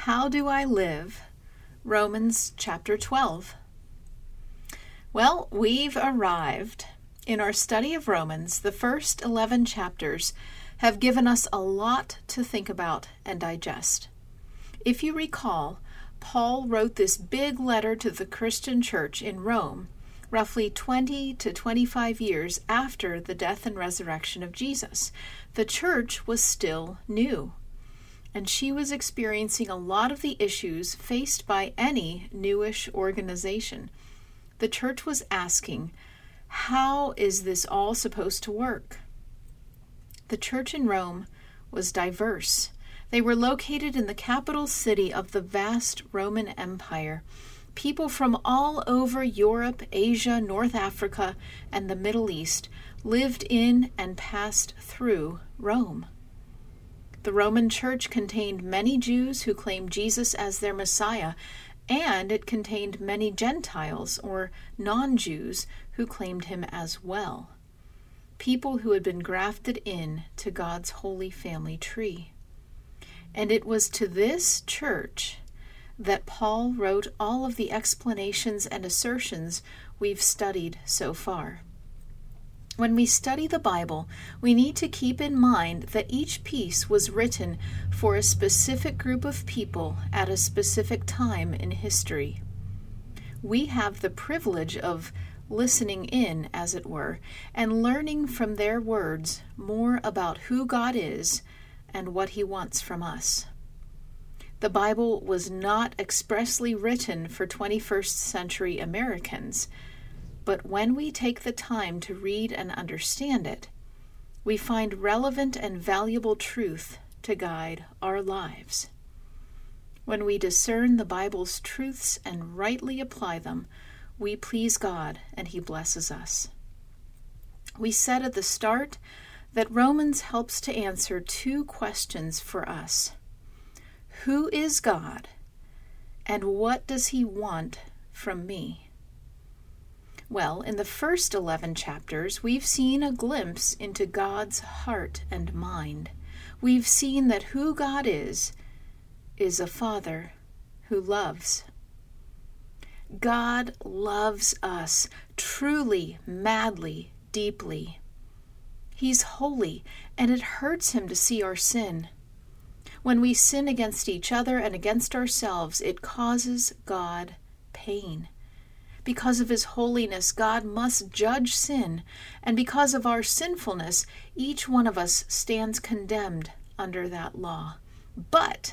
How do I live? Romans chapter 12. Well, we've arrived. In our study of Romans, the first 11 chapters have given us a lot to think about and digest. If you recall, Paul wrote this big letter to the Christian church in Rome, roughly 20 to 25 years after the death and resurrection of Jesus. The church was still new, and she was experiencing a lot of the issues faced by any newish organization. The church was asking, how is this all supposed to work? The church in Rome was diverse. They were located in the capital city of the vast Roman Empire. People from all over Europe, Asia, North Africa, and the Middle East lived in and passed through Rome. The Roman Church contained many Jews who claimed Jesus as their Messiah, and it contained many Gentiles, or non-Jews, who claimed him as well. People who had been grafted in to God's holy family tree. And it was to this church that Paul wrote all of the explanations and assertions we've studied so far. When we study the Bible, we need to keep in mind that each piece was written for a specific group of people at a specific time in history. We have the privilege of listening in, as it were, and learning from their words more about who God is and what He wants from us. The Bible was not expressly written for 21st century Americans, but when we take the time to read and understand it, we find relevant and valuable truth to guide our lives. When we discern the Bible's truths and rightly apply them, we please God and He blesses us. We said at the start that Romans helps to answer two questions for us. Who is God, and what does He want from me? Well, in the first 11 chapters, we've seen a glimpse into God's heart and mind. We've seen that who God is a Father who loves. God loves us truly, madly, deeply. He's holy, and it hurts Him to see our sin. When we sin against each other and against ourselves, it causes God pain. Because of His holiness, God must judge sin, and because of our sinfulness, each one of us stands condemned under that law. But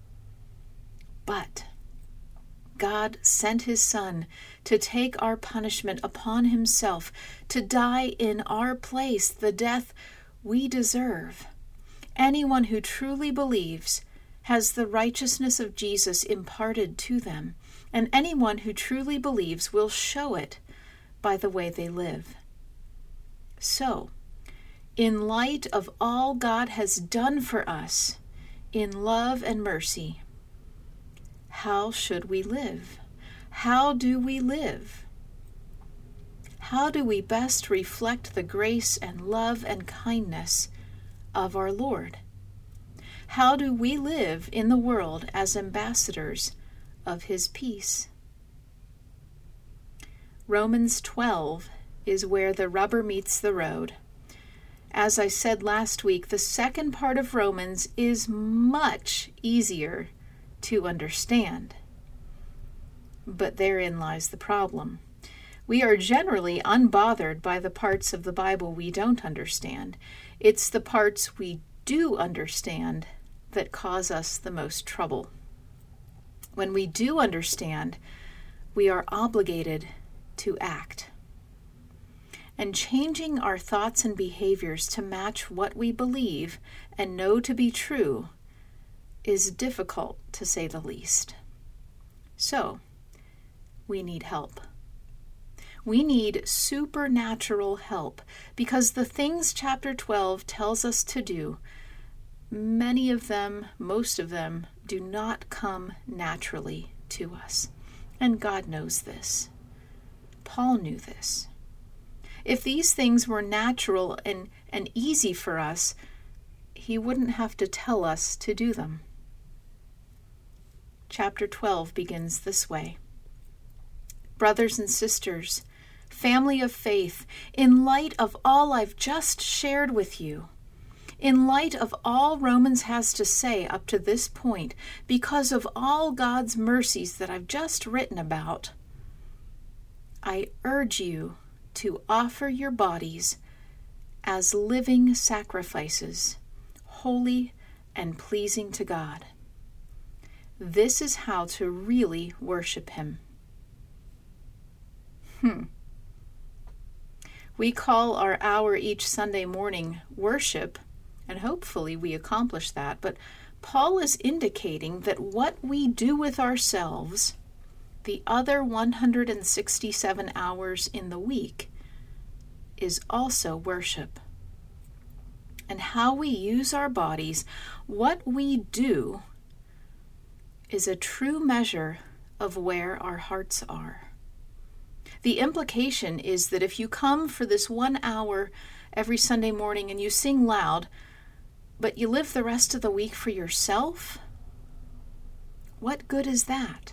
God sent His Son to take our punishment upon Himself, to die in our place, the death we deserve. Anyone who truly believes has the righteousness of Jesus imparted to them, and anyone who truly believes will show it by the way they live. So, in light of all God has done for us in love and mercy, how should we live? How do we live? How do we best reflect the grace and love and kindness of our Lord? How do we live in the world as ambassadors of His peace? Romans 12 is where the rubber meets the road. As I said last week, the second part of Romans is much easier to understand. But therein lies the problem. We are generally unbothered by the parts of the Bible we don't understand. It's the parts we do understand that cause us the most trouble. When we do understand, we are obligated to act. And changing our thoughts and behaviors to match what we believe and know to be true is difficult, to say the least. So, we need help. We need supernatural help, because the things chapter 12 tells us to do, many of them, most of them, do not come naturally to us. And God knows this. Paul knew this. If these things were natural and easy for us, he wouldn't have to tell us to do them. chapter 12 begins this way. Brothers and sisters, family of faith, in light of all I've just shared with you, in light of all Romans has to say up to this point, because of all God's mercies that I've just written about, I urge you to offer your bodies as living sacrifices, holy and pleasing to God. This is how to really worship Him. We call our hour each Sunday morning worship, and hopefully we accomplish that, but Paul is indicating that what we do with ourselves, the other 167 hours in the week, is also worship. And how we use our bodies, what we do, is a true measure of where our hearts are. The implication is that if you come for this 1 hour every Sunday morning and you sing loud, but you live the rest of the week for yourself, what good is that?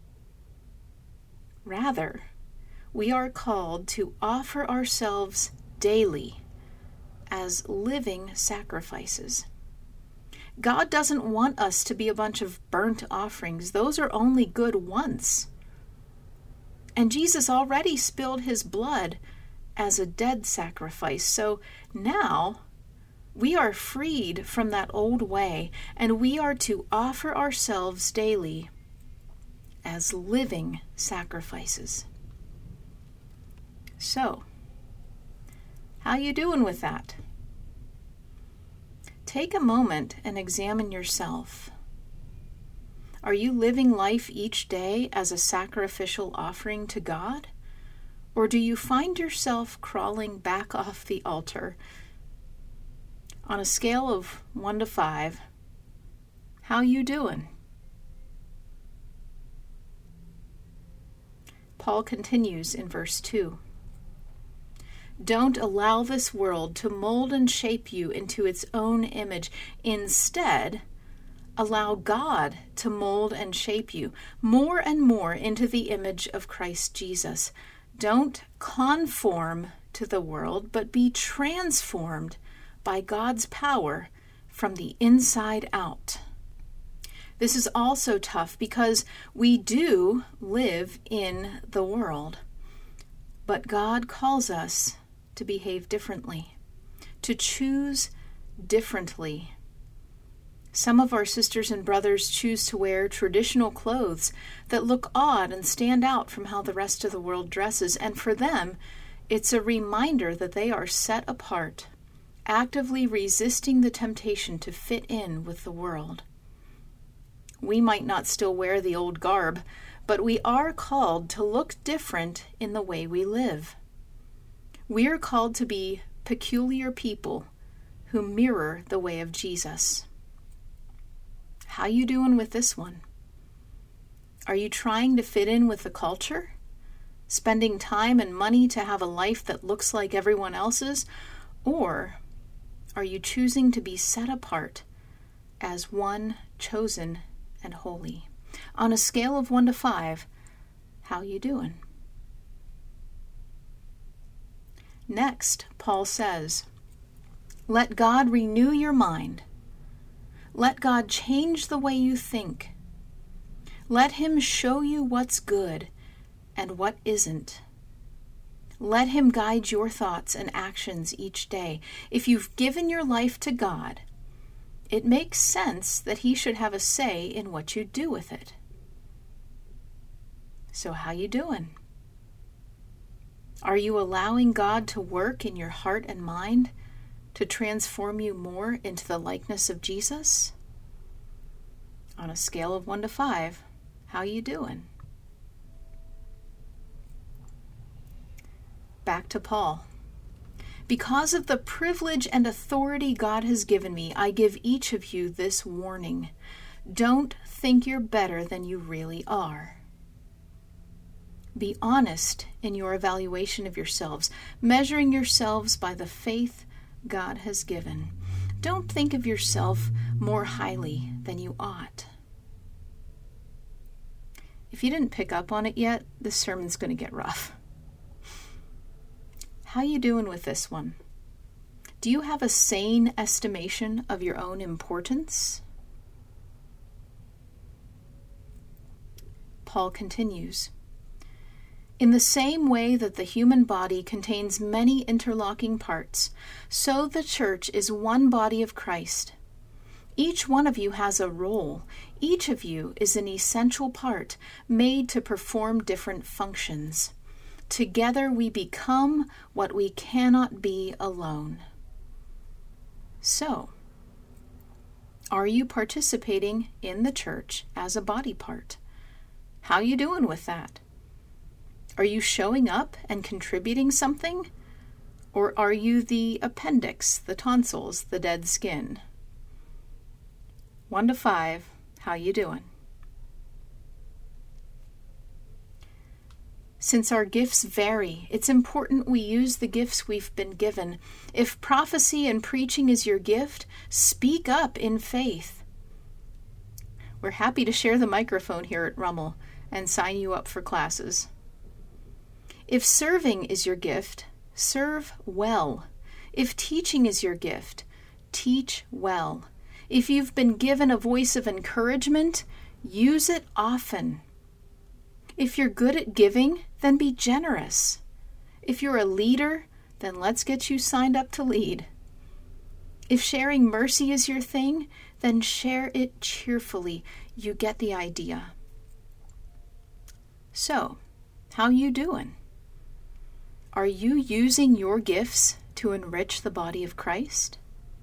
Rather, we are called to offer ourselves daily as living sacrifices. God doesn't want us to be a bunch of burnt offerings. Those are only good once. And Jesus already spilled His blood as a dead sacrifice. So now we are freed from that old way, and we are to offer ourselves daily as living sacrifices. So, how you doing with that? Take a moment and examine yourself. Are you living life each day as a sacrificial offering to God? Or do you find yourself crawling back off the altar? On a scale of 1 to 5, how you doing? Paul continues in verse 2. Don't allow this world to mold and shape you into its own image. Instead, allow God to mold and shape you more and more into the image of Christ Jesus. Don't conform to the world, but be transformed by God's power from the inside out. This is also tough because we do live in the world, but God calls us to behave differently, to choose differently. Some of our sisters and brothers choose to wear traditional clothes that look odd and stand out from how the rest of the world dresses, and for them, it's a reminder that they are set apart, actively resisting the temptation to fit in with the world. We might not still wear the old garb, but we are called to look different in the way we live. We are called to be peculiar people who mirror the way of Jesus. How you doing with this one? Are you trying to fit in with the culture? Spending time and money to have a life that looks like everyone else's? Or are you choosing to be set apart as one chosen and holy? On a scale of 1 to 5, how you doing? Next, Paul says, let God renew your mind. Let God change the way you think. Let Him show you what's good and what isn't. Let Him guide your thoughts and actions each day. If you've given your life to God, it makes sense that He should have a say in what you do with it. So how you doing? Are you allowing God to work in your heart and mind to transform you more into the likeness of Jesus? On a scale of 1 to 5, how you doing? Back to Paul. Because of the privilege and authority God has given me, I give each of you this warning. Don't think you're better than you really are. Be honest in your evaluation of yourselves, measuring yourselves by the faith God has given. Don't think of yourself more highly than you ought. If you didn't pick up on it yet, this sermon's going to get rough. How you doing with this one? Do you have a sane estimation of your own importance? Paul continues, in the same way that the human body contains many interlocking parts, so the church is one body of Christ. Each one of you has a role. Each of you is an essential part made to perform different functions. Together we become what we cannot be alone. So, are you participating in the church as a body part? How you doing with that? Are you showing up and contributing something? Or are you the appendix, the tonsils, the dead skin? 1 to 5, how you doing? Since our gifts vary, it's important we use the gifts we've been given. If prophecy and preaching is your gift, speak up in faith. We're happy to share the microphone here at Rummel and sign you up for classes. If serving is your gift, serve well. If teaching is your gift, teach well. If you've been given a voice of encouragement, use it often. If you're good at giving, then be generous. If you're a leader, then let's get you signed up to lead. If sharing mercy is your thing, then share it cheerfully. You get the idea. So, how you doing? Are you using your gifts to enrich the body of Christ?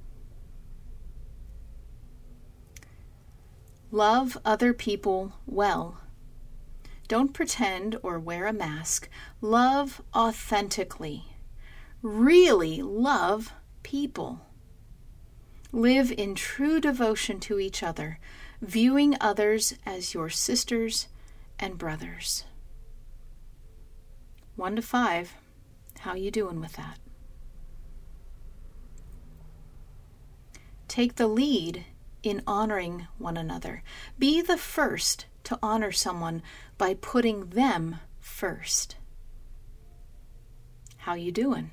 Love other people well. Don't pretend or wear a mask. Love authentically. Really love people. Live in true devotion to each other, viewing others as your sisters and brothers. 1 to 5, how you doing with that? Take the lead in honoring one another. Be the first to honor someone by putting them first. How you doing?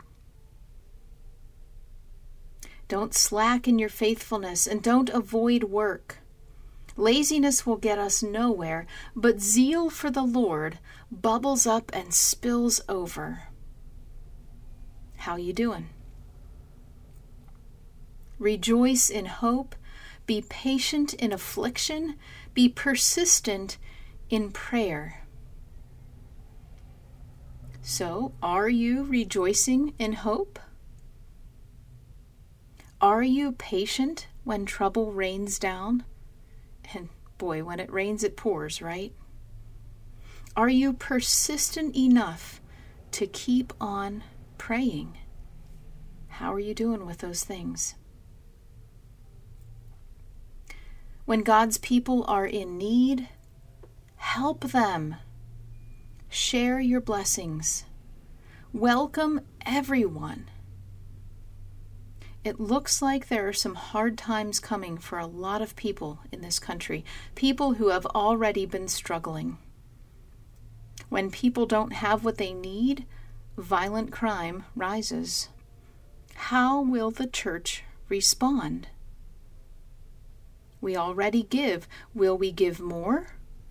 Don't slack in your faithfulness and don't avoid work. Laziness will get us nowhere, but zeal for the Lord bubbles up and spills over. How you doing? Rejoice in hope. Be patient in affliction. Be persistent in prayer. So, are you rejoicing in hope? Are you patient when trouble rains down? And boy, when it rains, it pours, right? Are you persistent enough to keep on praying? How are you doing with those things? When God's people are in need, help them. Share your blessings. Welcome everyone. It looks like there are some hard times coming for a lot of people in this country, people who have already been struggling. When people don't have what they need, violent crime rises. How will the church respond? We already give. Will we give more?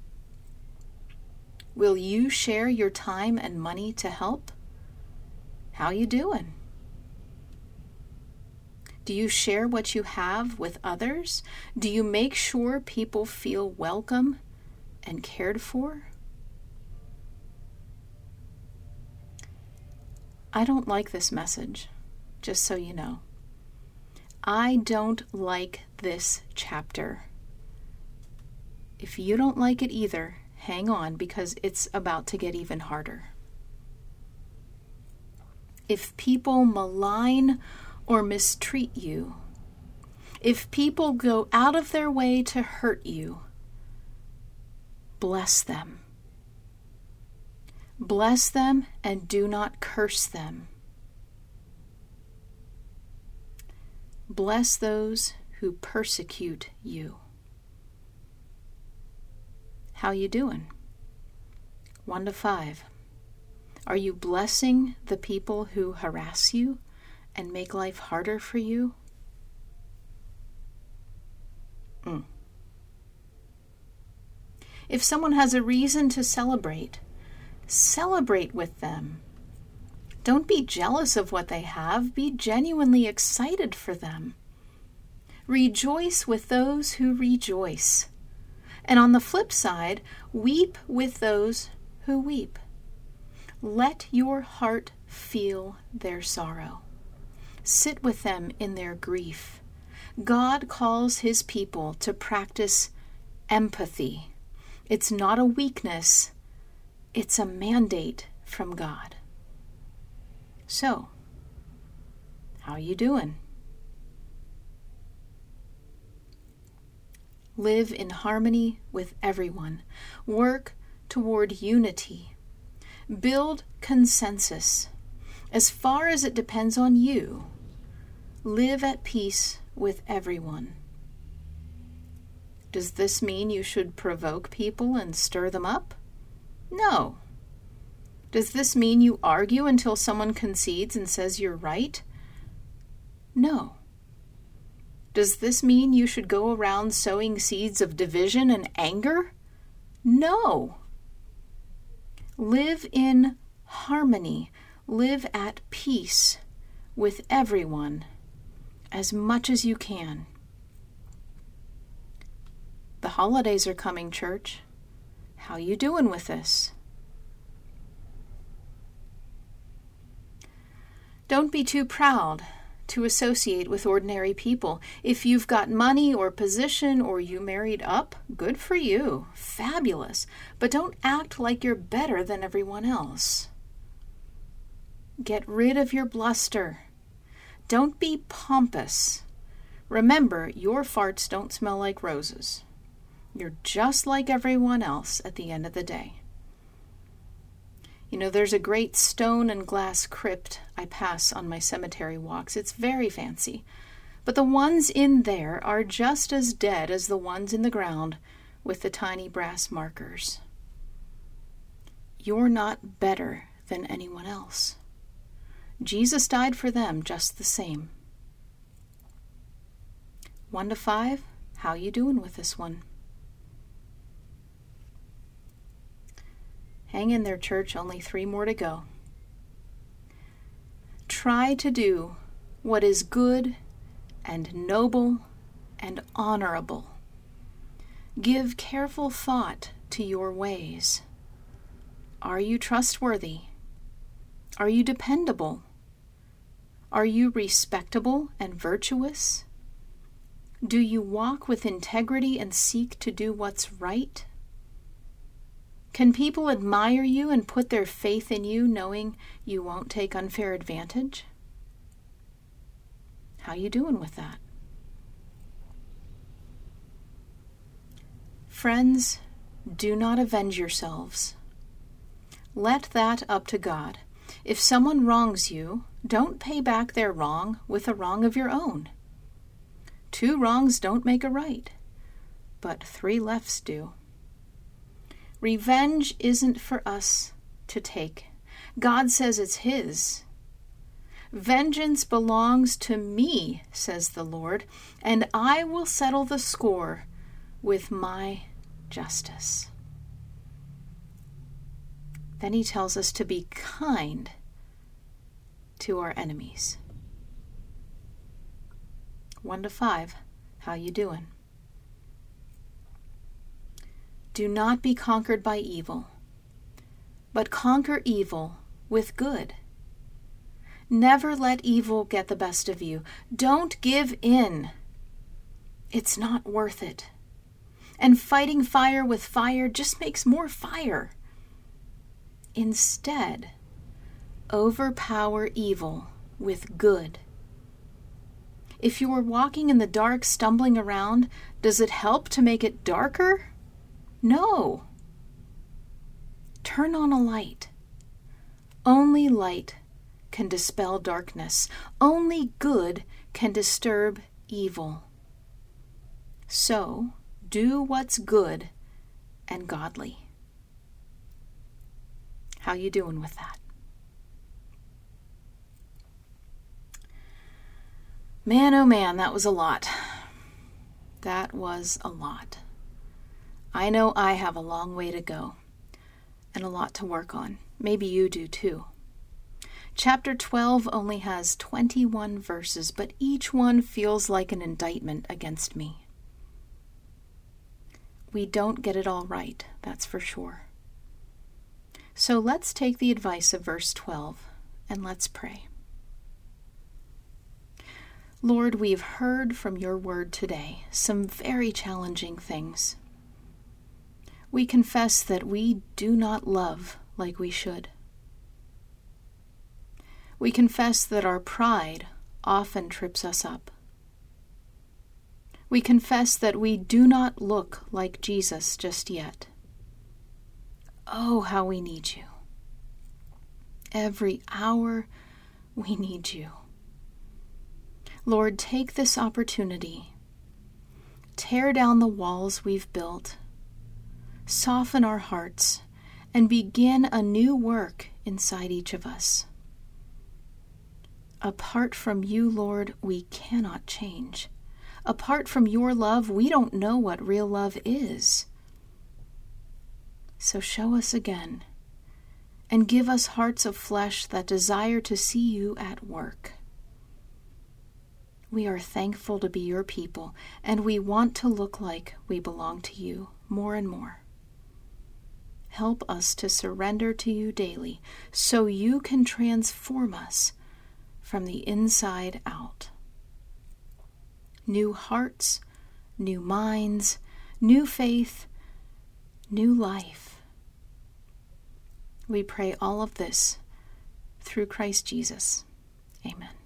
Will you share your time and money to help? How you doing? Do you share what you have with others? Do you make sure people feel welcome and cared for? I don't like this message, just so you know. I don't like this chapter. If you don't like it either, hang on because it's about to get even harder. If people malign or mistreat you, if people go out of their way to hurt you, bless them. Bless them and do not curse them. Bless those who persecute you. How you doing? 1 to 5. Are you blessing the people who harass you and make life harder for you? If someone has a reason to celebrate with them. Don't be jealous of what they have. Be genuinely excited for them. Rejoice with those who rejoice. And on the flip side, weep with those who weep. Let your heart feel their sorrow. Sit with them in their grief. God calls his people to practice empathy. It's not a weakness, it's a mandate from God. So, how you doing? Live in harmony with everyone. Work toward unity. Build consensus. As far as it depends on you, live at peace with everyone. Does this mean you should provoke people and stir them up? No. Does this mean you argue until someone concedes and says you're right? No. Does this mean you should go around sowing seeds of division and anger? No. Live in harmony. Live at peace with everyone as much as you can. The holidays are coming, church. How you doing with this? Don't be too proud to associate with ordinary people. If you've got money or position or you married up, good for you. Fabulous. But don't act like you're better than everyone else. Get rid of your bluster. Don't be pompous. Remember, your farts don't smell like roses. You're just like everyone else at the end of the day. You know, there's a great stone and glass crypt I pass on my cemetery walks. It's very fancy. But the ones in there are just as dead as the ones in the ground with the tiny brass markers. You're not better than anyone else. Jesus died for them just the same. 1 to 5, how you doing with this one? Hang in there, church, only 3 more to go. Try to do what is good and noble and honorable. Give careful thought to your ways. Are you trustworthy? Are you dependable? Are you respectable and virtuous? Do you walk with integrity and seek to do what's right? Can people admire you and put their faith in you, knowing you won't take unfair advantage? How you doing with that? Friends, do not avenge yourselves. Let that up to God. If someone wrongs you, don't pay back their wrong with a wrong of your own. 2 wrongs don't make a right, but 3 lefts do. Revenge isn't for us to take. God says it's His. Vengeance belongs to me, says the Lord, and I will settle the score with my justice. Then he tells us to be kind to our enemies. 1 to 5, how you doing? Do not be conquered by evil, but conquer evil with good. Never let evil get the best of you. Don't give in. It's not worth it. And fighting fire with fire just makes more fire. Instead, overpower evil with good. If you are walking in the dark, stumbling around, does it help to make it darker? No. Turn on a light. Only light can dispel darkness. Only good can disturb evil. So, do what's good and godly. How you doing with that? Man, oh man, that was a lot. That was a lot. I know I have a long way to go and a lot to work on. Maybe you do too. Chapter 12 only has 21 verses, but each one feels like an indictment against me. We don't get it all right, that's for sure. So let's take the advice of verse 12 and let's pray. Lord, we've heard from your word today some very challenging things. We confess that we do not love like we should. We confess that our pride often trips us up. We confess that we do not look like Jesus just yet. Oh, how we need you. Every hour we need you. Lord, take this opportunity. Tear down the walls we've built. Soften our hearts and begin a new work inside each of us. Apart from you, Lord, we cannot change. Apart from your love, we don't know what real love is. So show us again and give us hearts of flesh that desire to see you at work. We are thankful to be your people, and we want to look like we belong to you more and more. Help us to surrender to you daily so you can transform us from the inside out. New hearts, new minds, new faith, new life. We pray all of this through Christ Jesus. Amen.